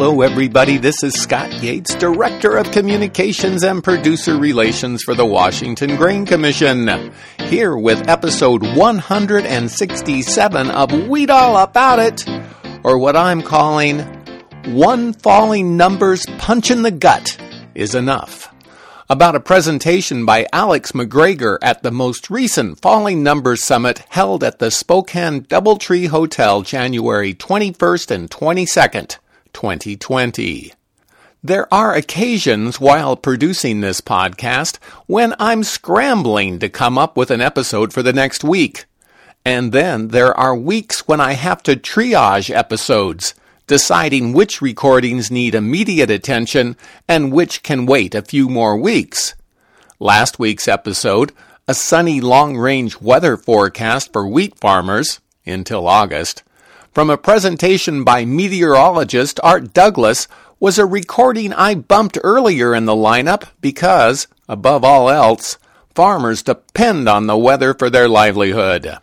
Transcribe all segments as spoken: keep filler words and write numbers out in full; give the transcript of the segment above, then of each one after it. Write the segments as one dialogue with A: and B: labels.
A: Hello, everybody. This is Scott Yates, Director of Communications and Producer Relations for the Washington Grain Commission, here with episode one hundred sixty-seven of Weed All About It, or what I'm calling One Falling Number's Punch in the Gut is Enough, about a presentation by Alex McGregor at the most recent Falling Numbers Summit held at the Spokane Doubletree Hotel January twenty-first and twenty-second, twenty twenty. There are occasions while producing this podcast when I'm scrambling to come up with an episode for the next week. And then there are weeks when I have to triage episodes, deciding which recordings need immediate attention and which can wait a few more weeks. Last week's episode, a sunny long-range weather forecast for wheat farmers, until August, from a presentation by meteorologist Art Douglas, was a recording I bumped earlier in the lineup because, above all else, farmers depend on the weather for their livelihood.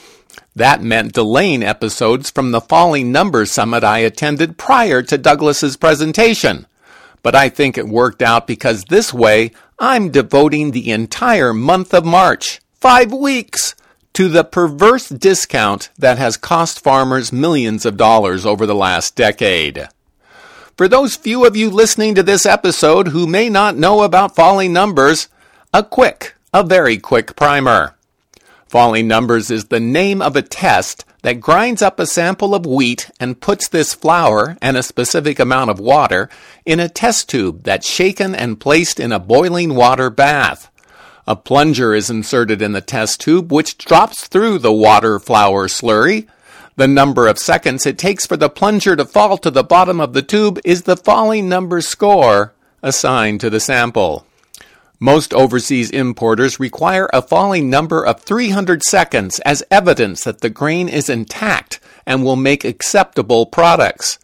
A: That meant delaying episodes from the Falling Numbers Summit I attended prior to Douglas's presentation. But I think it worked out because this way I'm devoting the entire month of March, five weeks, to the perverse discount that has cost farmers millions of dollars over the last decade. For those few of you listening to this episode who may not know about Falling Numbers, a quick, a very quick primer. Falling Numbers is the name of a test that grinds up a sample of wheat and puts this flour and a specific amount of water in a test tube that's shaken and placed in a boiling water bath. A plunger is inserted in the test tube, which drops through the water flour slurry. The number of seconds it takes for the plunger to fall to the bottom of the tube is the Falling Numbers score assigned to the sample. Most overseas importers require a falling number of three hundred seconds as evidence that the grain is intact and will make acceptable products.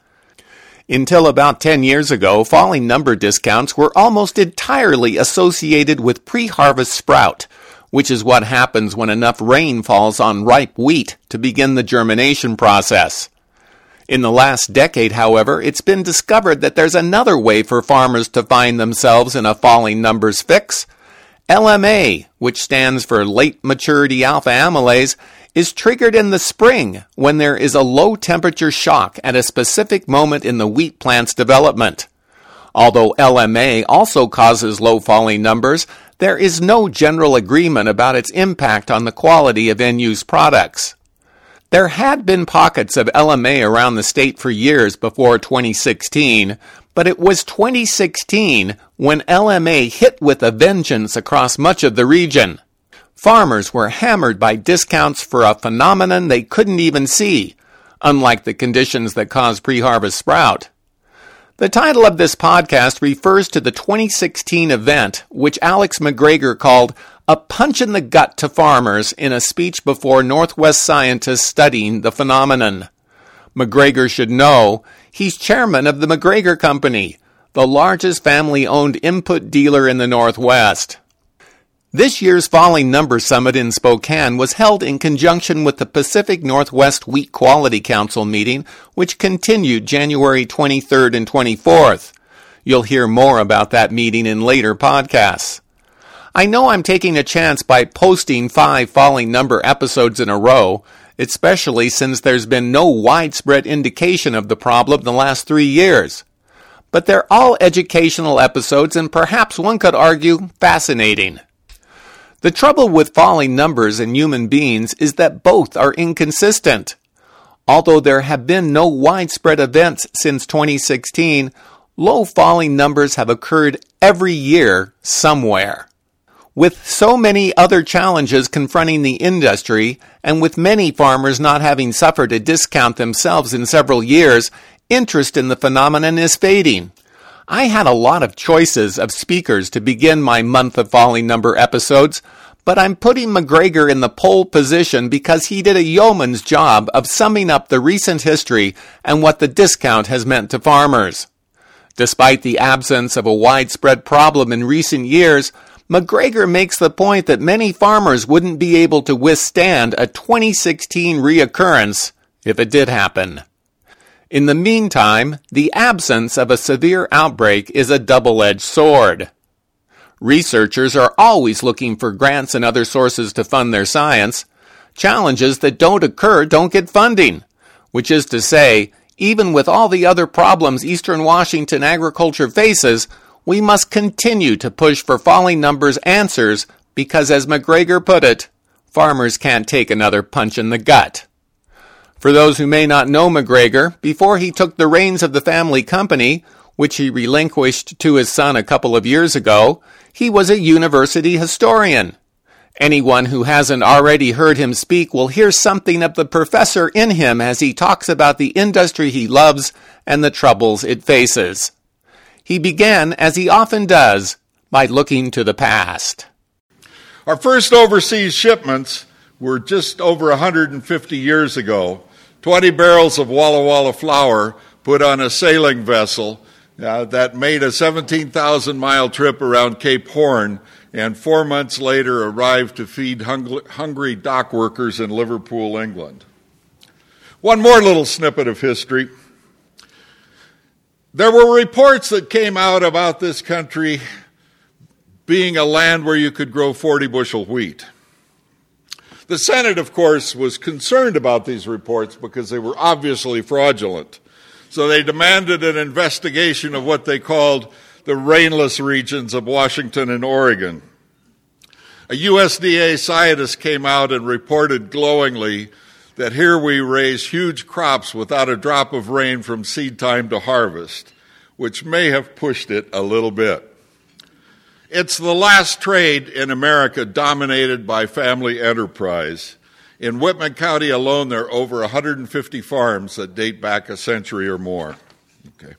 A: Until about ten years ago, falling number discounts were almost entirely associated with pre-harvest sprout, which is what happens when enough rain falls on ripe wheat to begin the germination process. In the last decade, however, it's been discovered that there's another way for farmers to find themselves in a falling numbers fix. L M A, which stands for late maturity alpha amylase, is triggered in the spring when there is a low temperature shock at a specific moment in the wheat plant's development. Although L M A also causes low falling numbers, there is no general agreement about its impact on the quality of end-use products. There had been pockets of L M A around the state for years before twenty sixteen, but it was twenty sixteen when L M A hit with a vengeance across much of the region. Farmers were hammered by discounts for a phenomenon they couldn't even see, unlike the conditions that cause pre-harvest sprout. The title of this podcast refers to the twenty sixteen event, which Alex McGregor called a punch in the gut to farmers in a speech before Northwest scientists studying the phenomenon. McGregor should know he's chairman of the McGregor Company, the largest family-owned input dealer in the Northwest. This year's Falling Numbers Summit in Spokane was held in conjunction with the Pacific Northwest Wheat Quality Council meeting, which continued January twenty-third and twenty-fourth. You'll hear more about that meeting in later podcasts. I know I'm taking a chance by posting five Falling Number episodes in a row, especially since there's been no widespread indication of the problem the last three years. But they're all educational episodes and perhaps one could argue fascinating. The trouble with falling numbers in human beings is that both are inconsistent. Although there have been no widespread events since twenty sixteen, low falling numbers have occurred every year somewhere. With so many other challenges confronting the industry, and with many farmers not having suffered a discount themselves in several years, interest in the phenomenon is fading. I had a lot of choices of speakers to begin my month of falling number episodes, but I'm putting McGregor in the pole position because he did a yeoman's job of summing up the recent history and what the discount has meant to farmers. Despite the absence of a widespread problem in recent years, McGregor makes the point that many farmers wouldn't be able to withstand a twenty sixteen reoccurrence if it did happen. In the meantime, the absence of a severe outbreak is a double-edged sword. Researchers are always looking for grants and other sources to fund their science. Challenges that don't occur don't get funding, which is to say, even with all the other problems Eastern Washington agriculture faces, we must continue to push for falling numbers answers because, as McGregor put it, farmers can't take another punch in the gut. For those who may not know McGregor, before he took the reins of the family company, which he relinquished to his son a couple of years ago, he was a university historian. Anyone who hasn't already heard him speak will hear something of the professor in him as he talks about the industry he loves and the troubles it faces. He began, as he often does, by looking to the past.
B: Our first overseas shipments were just over one hundred fifty years ago. twenty barrels of Walla Walla flour put on a sailing vessel uh, that made a seventeen thousand mile trip around Cape Horn, and four months later arrived to feed hung- hungry dock workers in Liverpool, England. One more little snippet of history. There were reports that came out about this country being a land where you could grow forty bushel wheat. The Senate, of course, was concerned about these reports because they were obviously fraudulent. So they demanded an investigation of what they called the rainless regions of Washington and Oregon. A U S D A scientist came out and reported glowingly that here we raise huge crops without a drop of rain from seed time to harvest, which may have pushed it a little bit. It's the last trade in America dominated by family enterprise. In Whitman County alone, there are over one hundred fifty farms that date back a century or more. Okay.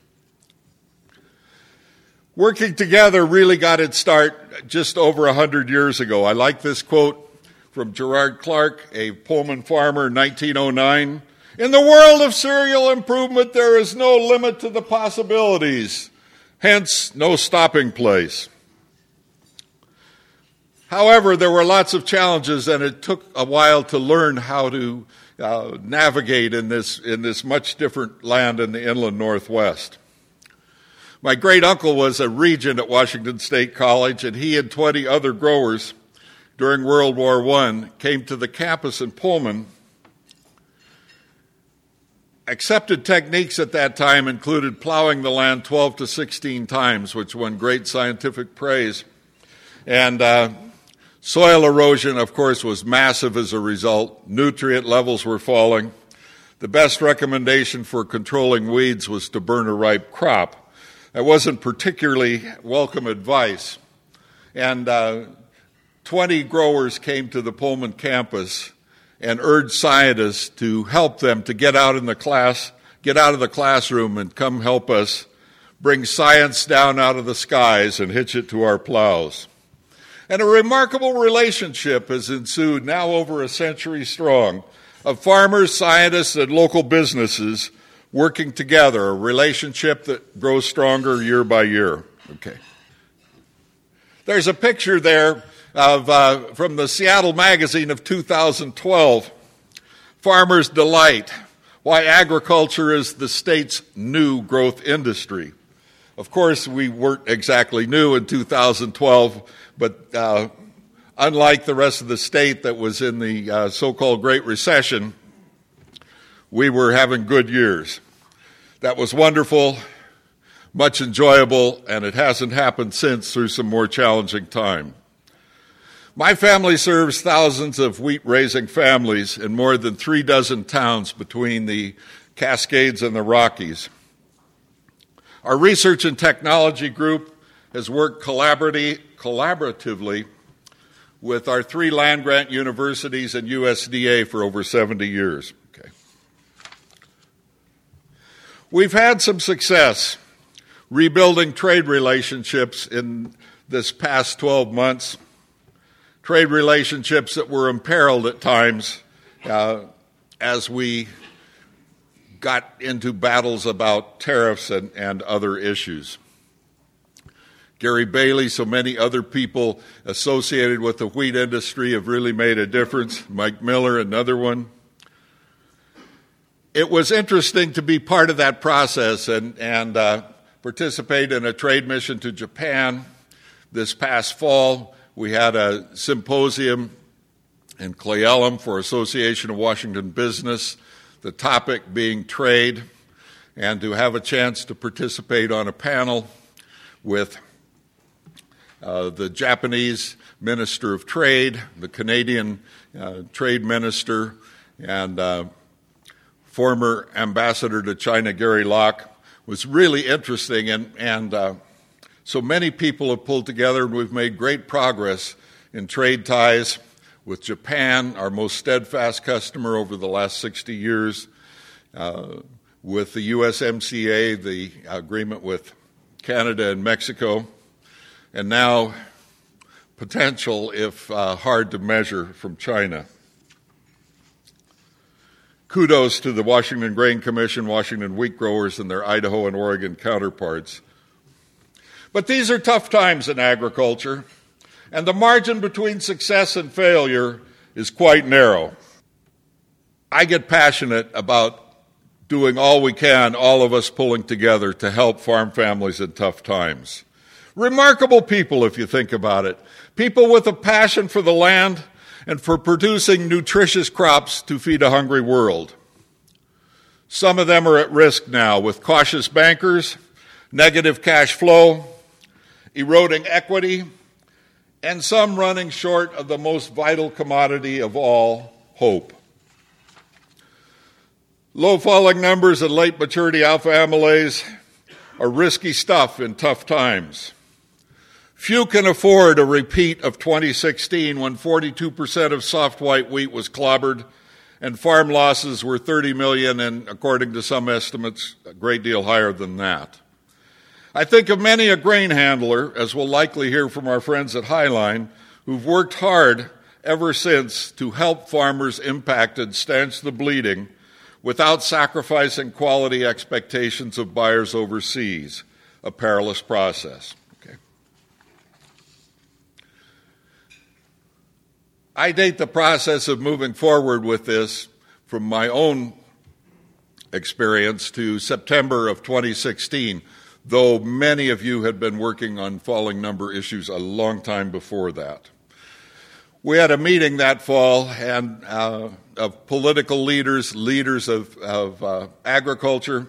B: Working together really got its start just over one hundred years ago. I like this quote from Gerard Clark, a Pullman farmer, nineteen oh nine. In the world of cereal improvement, there is no limit to the possibilities, hence no stopping place. However, there were lots of challenges, and it took a while to learn how to uh, navigate in this, in this much different land in the inland Northwest. My great uncle was a regent at Washington State College, and he and twenty other growers during World War One came to the campus in Pullman. Accepted techniques at that time included plowing the land twelve to sixteen times, which won great scientific praise. And uh, soil erosion, of course, was massive as a result. Nutrient levels were falling. The best recommendation for controlling weeds was to burn a ripe crop. That wasn't particularly welcome advice. And uh, twenty growers came to the Pullman campus and urged scientists to help them to get out in the class, get out of the classroom and come help us bring science down out of the skies and hitch it to our plows. And a remarkable relationship has ensued, now over a century strong, of farmers, scientists, and local businesses working together, a relationship that grows stronger year by year. Okay. There's a picture there of uh, from the Seattle Magazine of two thousand twelve, Farmer's Delight, Why Agriculture is the State's New Growth Industry. Of course, we weren't exactly new in two thousand twelve, but uh, unlike the rest of the state that was in the uh, so-called Great Recession, we were having good years. That was wonderful, much enjoyable, and it hasn't happened since through some more challenging time. My family serves thousands of wheat-raising families in more than three dozen towns between the Cascades and the Rockies. Our research and technology group has worked collaboratively with our three land-grant universities and U S D A for over seventy years. Okay. We've had some success rebuilding trade relationships in this past twelve months, trade relationships that were imperiled at times uh, as we got into battles about tariffs and, and other issues. Gary Bailey, so many other people associated with the wheat industry have really made a difference. Mike Miller, another one. it was interesting to be part of that process and, and uh, participate in a trade mission to Japan. This past fall, we had a symposium in Cle Elum for Association of Washington Business, the topic being trade, and to have a chance to participate on a panel with uh, the Japanese Minister of Trade, the Canadian uh, Trade Minister, and uh, former Ambassador to China, Gary Locke, was really interesting, and, and uh, so many people have pulled together, and we've made great progress in trade ties with Japan, our most steadfast customer over the last sixty years, uh, with the U S M C A, the agreement with Canada and Mexico, and now potential, if uh, hard to measure, from China. Kudos to the Washington Grain Commission, Washington wheat growers, and their Idaho and Oregon counterparts. But these are tough times in agriculture, and the margin between success and failure is quite narrow. I get passionate about doing all we can, all of us pulling together to help farm families in tough times. Remarkable people, if you think about it. People with a passion for the land and for producing nutritious crops to feed a hungry world. Some of them are at risk now with cautious bankers, negative cash flow, eroding equity, and some running short of the most vital commodity of all, hope. Low falling numbers and late maturity alpha amylase are risky stuff in tough times. Few can afford a repeat of twenty sixteen, when forty-two percent of soft white wheat was clobbered and farm losses were thirty million, and according to some estimates, a great deal higher than that. I think of many a grain handler, as we'll likely hear from our friends at Highline, who've worked hard ever since to help farmers impacted stanch the bleeding without sacrificing quality expectations of buyers overseas, a perilous process. Okay. I date the process of moving forward with this from my own experience to September of twenty sixteen, though many of you had been working on falling number issues a long time before that. We had a meeting that fall and uh, of political leaders, leaders of, of uh, agriculture.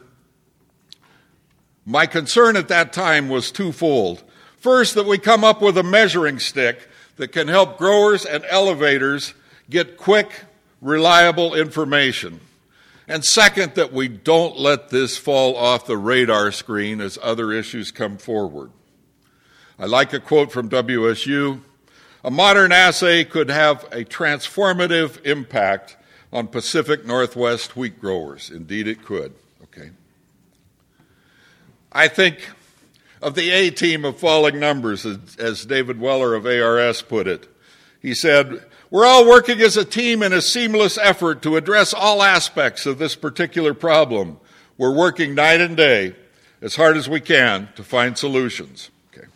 B: My concern at that time was twofold. First, that we come up with a measuring stick that can help growers and elevators get quick, reliable information. And second, that we don't let this fall off the radar screen as other issues come forward. I like a quote from W S U. A modern assay could have a transformative impact on Pacific Northwest wheat growers. Indeed, it could. Okay. I think of the A-team of falling numbers, as David Weller of A R S put it. He said, "We're all working as a team in a seamless effort to address all aspects of this particular problem. We're working night and day, as hard as we can, to find solutions." Okay.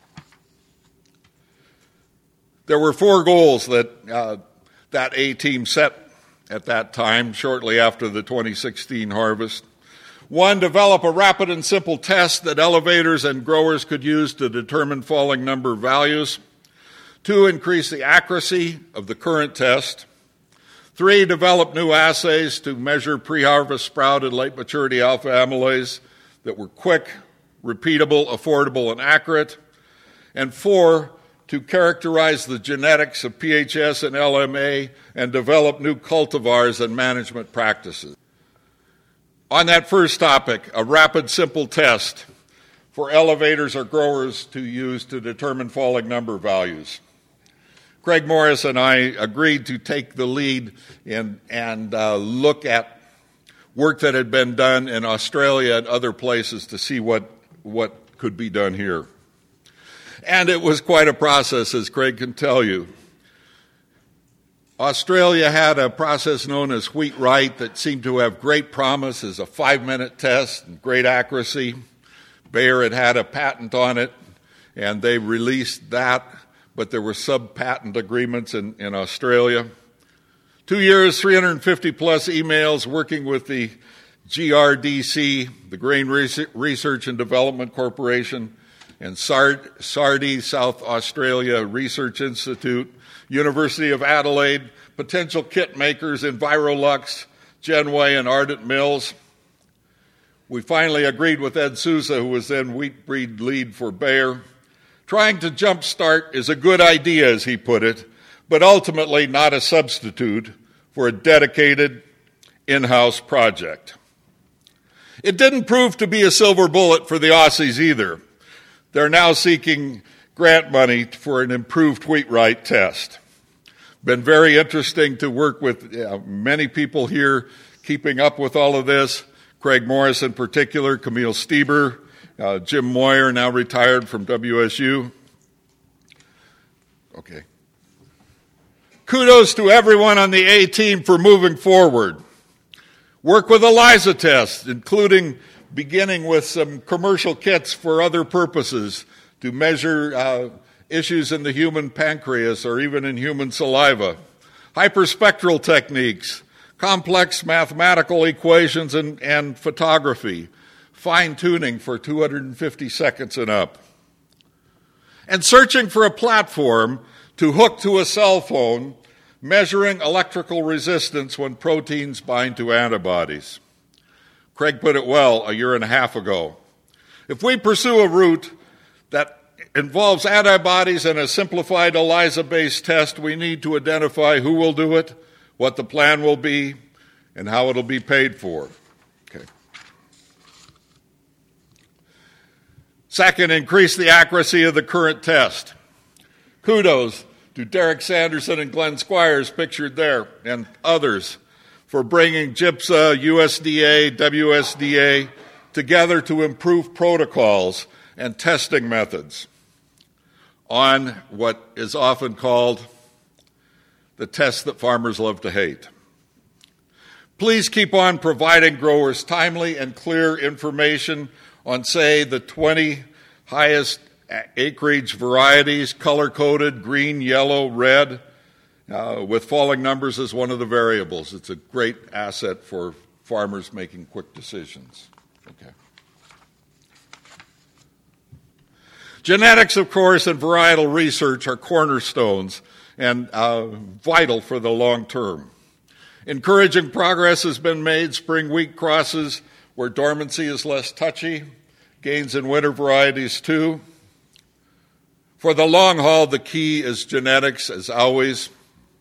B: There were four goals that uh, that A-team set at that time, shortly after the twenty sixteen harvest. One, develop a rapid and simple test that elevators and growers could use to determine falling number values. Two, increase the accuracy of the current test. Three, develop new assays to measure pre-harvest sprout and late maturity alpha amylase that were quick, repeatable, affordable, and accurate. And four, to characterize the genetics of P H S and L M A and develop new cultivars and management practices. On that first topic, a rapid, simple test for elevators or growers to use to determine falling number values. Craig Morris and I agreed to take the lead in, and uh, look at work that had been done in Australia and other places to see what, what could be done here. And it was quite a process, as Craig can tell you. Australia had a process known as Wheat Right that seemed to have great promise as a five-minute test and great accuracy. Bayer had had a patent on it, and they released that, but there were sub-patent agreements in, in Australia. Two years, three hundred fifty plus emails working with the G R D C, the Grain Research and Development Corporation, and Sard- Sardi, South Australia Research Institute, University of Adelaide, potential kit makers Envirolux, Genway, and Ardent Mills. We finally agreed with Ed Souza, who was then wheat breed lead for Bayer. Trying to jumpstart is a good idea, as he put it, but ultimately not a substitute for a dedicated in-house project. It didn't prove to be a silver bullet for the Aussies either. They're now seeking grant money for an improved wheat-right test. Been very interesting to work with uh, many people here keeping up with all of this. Craig Morris in particular, Camille Stieber, uh, Jim Moyer, now retired from W S U. Okay. Kudos to everyone on the A team for moving forward. Work with ELISA tests, including beginning with some commercial kits for other purposes to measure uh, issues in the human pancreas or even in human saliva. Hyperspectral techniques, complex mathematical equations and, and photography, fine-tuning for two hundred fifty seconds and up. And searching for a platform to hook to a cell phone, measuring electrical resistance when proteins bind to antibodies. Craig put it well a year and a half ago. If we pursue a route that involves antibodies and a simplified ELISA-based test, we need to identify who will do it, what the plan will be, and how it'll be paid for. Okay. Second, increase the accuracy of the current test. Kudos to Derek Sanderson and Glenn Squires, pictured there, and others, for bringing GIPSA, U S D A, W S D A together to improve protocols and testing methods on what is often called the test that farmers love to hate. Please keep on providing growers timely and clear information on, say, the twenty highest acreage varieties, color-coded, green, yellow, red, uh, with falling numbers as one of the variables. It's a great asset for farmers making quick decisions. Okay. Genetics, of course, and varietal research are cornerstones and uh, vital for the long term. Encouraging progress has been made. Spring wheat crosses where dormancy is less touchy, gains in winter varieties too. For the long haul, the key is genetics, as always.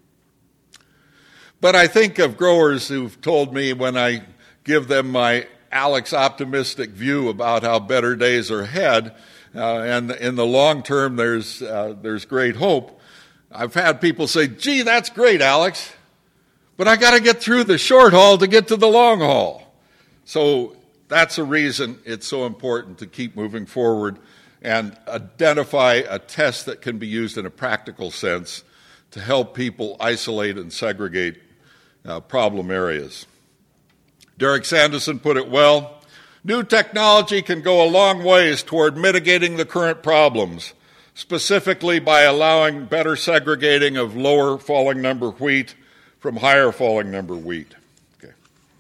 B: But I think of growers who've told me when I give them my Alex optimistic view about how better days are ahead, uh, and in the long term there's, uh, there's great hope. I've had people say, gee, that's great, Alex, but I got to get through the short haul to get to the long haul. So that's a reason it's so important to keep moving forward and identify a test that can be used in a practical sense to help people isolate and segregate uh, problem areas. Derek Sanderson put it well. New technology can go a long ways toward mitigating the current problems, specifically by allowing better segregating of lower falling number wheat from higher falling number wheat. Okay.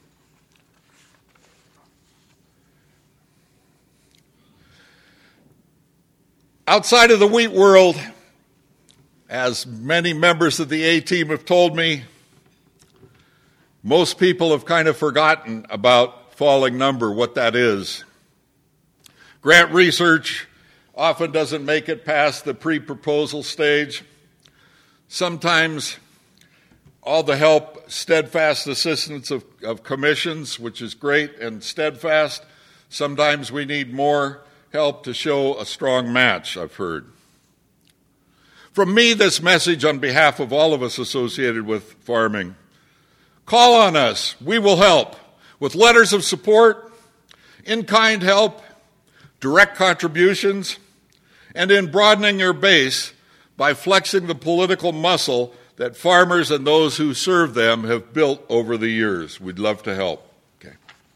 B: Outside of the wheat world, as many members of the A-team have told me, most people have kind of forgotten about falling number, what that is. Grant research often doesn't make it past the pre-proposal stage. Sometimes all the help, steadfast assistance of, of commissions, which is great and steadfast. Sometimes we need more help to show a strong match, I've heard. From me, this message on behalf of all of us associated with farming. Call on us. We will help with letters of support, in-kind help, direct contributions, and in broadening your base by flexing the political muscle that farmers and those who serve them have built over the years. We'd love to help. Okay.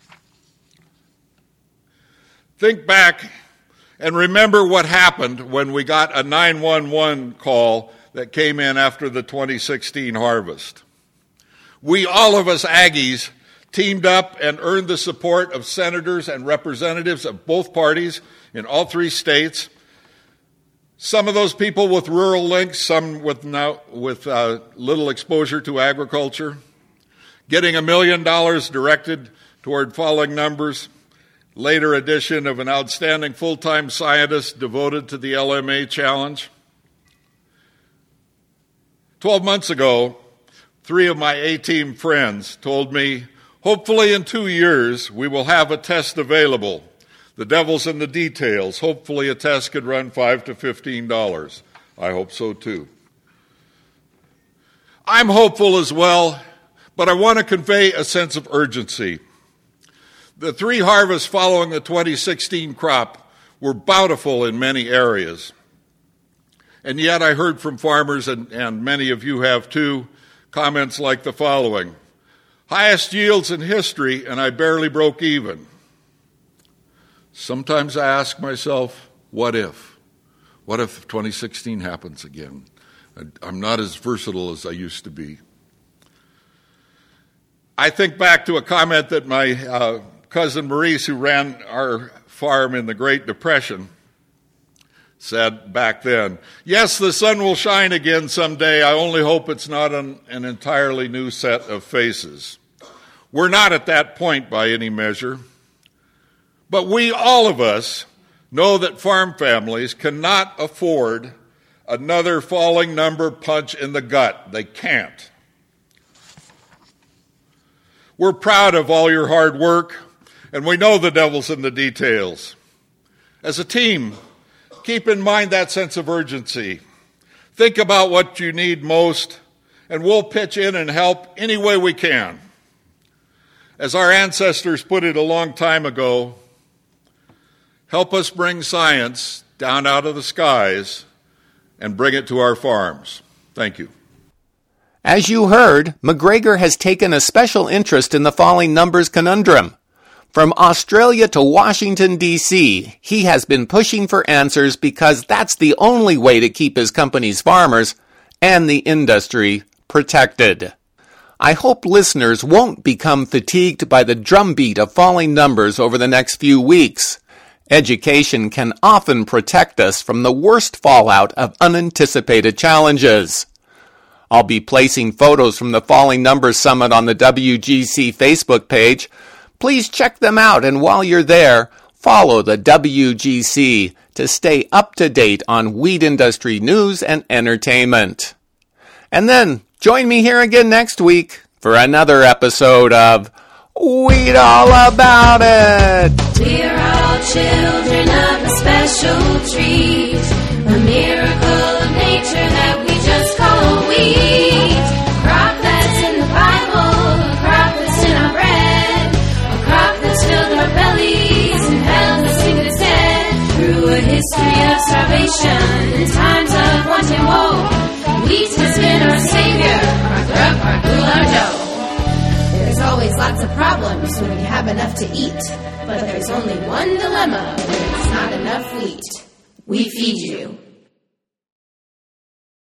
B: Think back and remember what happened when we got a nine one one call that came in after the twenty sixteen harvest. We, all of us Aggies, teamed up and earned the support of senators and representatives of both parties in all three states. Some of those people with rural links, some with, now, with uh, little exposure to agriculture. Getting a million dollars directed toward falling numbers. Later addition of an outstanding full-time scientist devoted to the L M A challenge. Twelve months ago, three of my A-team friends told me, hopefully in two years we will have a test available. The devil's in the details. Hopefully a test could run five to fifteen dollars. I hope so too. I'm hopeful as well, but I want to convey a sense of urgency. The three harvests following the twenty sixteen crop were bountiful in many areas. And yet I heard from farmers, and, and many of you have too, comments like the following. Highest yields in history, and I barely broke even. Sometimes I ask myself, what if? What if twenty sixteen happens again? I'm not as versatile as I used to be. I think back to a comment that my uh, cousin Maurice, who ran our farm in the Great Depression, said back then, yes, the sun will shine again someday. I only hope it's not an, an entirely new set of faces. We're not at that point by any measure. But we, all of us, know that farm families cannot afford another falling number punch in the gut. They can't. We're proud of all your hard work, and we know the devil's in the details. As a team, keep in mind that sense of urgency. Think about what you need most, and we'll pitch in and help any way we can. As our ancestors put it a long time ago, help us bring science down out of the skies and bring it to our farms. Thank you.
A: As you heard, McGregor has taken a special interest in the falling numbers conundrum. From Australia to Washington, D C, he has been pushing for answers because that's the only way to keep his company's farmers and the industry protected. I hope listeners won't become fatigued by the drumbeat of falling numbers over the next few weeks. Education can often protect us from the worst fallout of unanticipated challenges. I'll be placing photos from the Falling Numbers Summit on the W G C Facebook page. Please check them out, and while you're there, follow the W G C to stay up to date on wheat industry news and entertainment. And then, join me here again next week for another episode of Wheat All About It!
C: We're all children of a special treat, a miracle of nature that we just call wheat. A crop that's in the Bible, a crop that's in our bread, a crop that's filled our bellies and held us in its head. Through a history of starvation and times of want and woe, wheat has been our savior, our grub, our glue, our dough. There's always lots of problems when we have enough to eat, but there's only one dilemma when there's not enough wheat. We feed you.